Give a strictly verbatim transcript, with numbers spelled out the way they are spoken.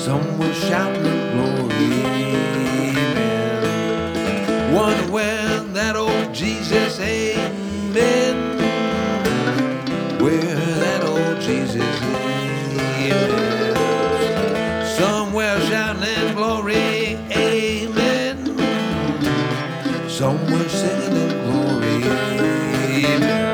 Somewhere shouting glory, amen. Wonder where that old Jesus, amen. Where that old Jesus, amen. Somewhere shouting glory, amen. Somewhere singing in glory, amen.